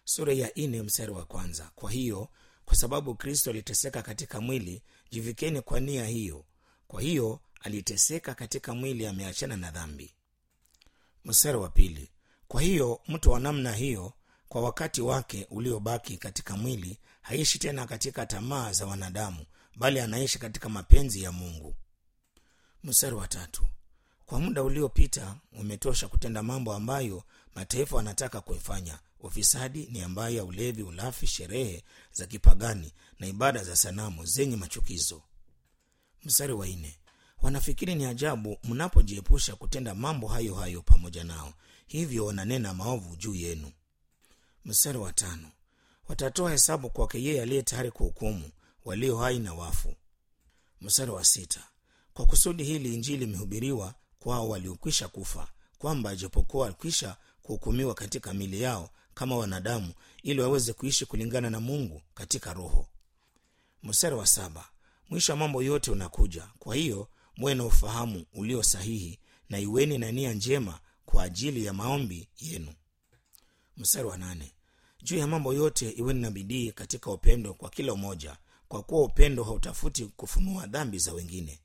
sura ya 4 mstari wa 1. Kwa hiyo kwa sababu Kristo aliteseka katika mwili, jivikeni kwa nia hiyo. Kwa hiyo aliteseka katika mwili, ameachana na dhambi. Mstari wa 2. Kwa hiyo mtu wa namna hiyo kwa wakati wake uliobaki katika mwili haishi tena katika tamaa za wanadamu, bali anaishi katika mapenzi ya Mungu. Mstari wa 3. Kwa muda uliopita umetosha kutenda mambo ambayo mataifa wanataka kuifanya: ufisadi, nia mbaya, ulevi, ulafi, sherehe za kipagani na ibada za sanamu zenye machukizo. Mstari wa 4. Wanafikiri ni ajabu mnapojiepusha kutenda mambo hayo hayo pamoja nao, hivyo wananena maovu juu yenu. Mstari wa 5. Watatoa hesabu kwake yeye aliye tayari kuhukumu walio hai na wafu. Mstari wa 6. Kwa kusudi hili injili imehubiriwa kwao waliokwisha kufa, kwamba ijapokuwa walikwisha kuhukumiwa katika miili yao kama wanadamu, ili waweze kuishi kulingana na Mungu katika roho. Mstari wa 7. Mwisho wa mambo yote unakuja, kwa hiyo muwe na ufahamu ulio sahihi na iweni na nia njema kwa ajili ya maombi yenu. Mstari wa 8. Juu ya mambo yote iweni na bidii katika upendo kwa kila mmoja, kwa kuwa upendo hautafuti kufunua dhambi za wengine.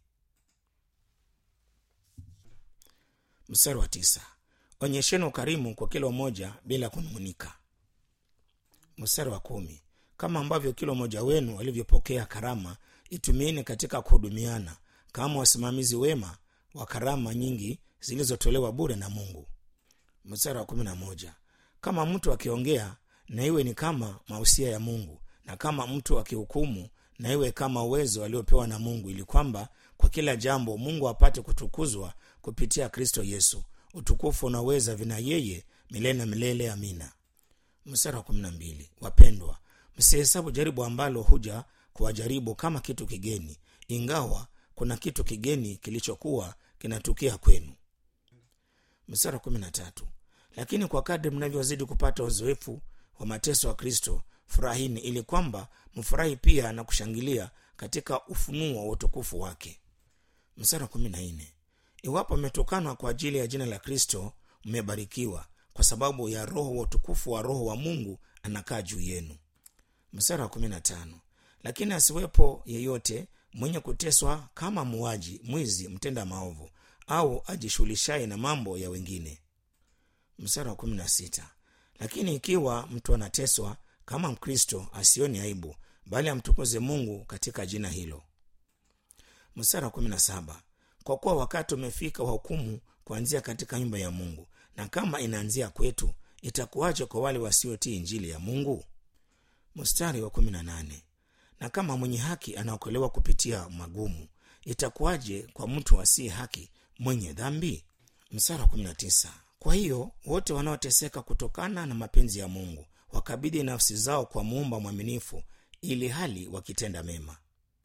Mstari wa 9. Onyesheni ukarimu kwa kila mmoja bila kunung'unika. Mstari wa 10. Kama ambavyo kila mmoja wenu alivyopokea karama, itumieni katika kuhudumiana kama wasimamizi wema wa karama nyingi zilizotolewa bure na Mungu. Mstari wa 11. Kama mtu akiongea, na iwe ni kama mausia ya Mungu, na kama mtu akihukumu, na iwe kama uwezo aliopewa na Mungu, ili kwamba kwa kila jambo Mungu apate kutukuzwa kupitia Kristo Yesu. Utukufu na uweza vina yeye milele na milele. Amina. Mstari wa 12. Wapendwa, msihesabu jaribu ambalo huja kuwajaribu kama kitu kigeni, ingawa kuna kitu kigeni kilichokuwa kinatukia kwenu. Mstari wa 13. Lakini kwa kadri mnavyozidi kupata uzoefu wa mateso ya Kristo, furahini, ili kwamba mfurahi pia na kushangilia katika ufunuo wa utukufu wake. Mstari wa 14. Iwapo mmetukanwa kwa ajili ya jina la Kristo, mmebarikiwa, kwa sababu ya roho wa utukufu wa Roho wa Mungu anakaa juu yenu. Mstari wa 15. Lakini asiwepo yeyote mwenye kuteswa kama muuaji, mwizi, mtenda maovu, au ajishughulishaye na mambo ya wengine. Mstari wa 16. Lakini ikiwa mtu anateswa kama Mkristo, asioni aibu, bali amtukuze Mungu katika jina hilo. Mstari wa 17. Kwa kuwa wakati umefika wa hukumu kuanzia katika nyumba ya Mungu, na kama inaanzia kwetu, itakuwaje kwa wale wasiotii injili ya Mungu? Mstari wa 18. Na kama mwenye haki anaokolewa kupitia magumu, itakuwaje kwa mtu asiye haki mwenye dhambi? Mstari wa 19. Kwa hiyo wote wanaoteseka kutokana na mapenzi ya Mungu wakabidhi nafsi zao kwa Muumba mwaminifu, ili hali wakitenda mema.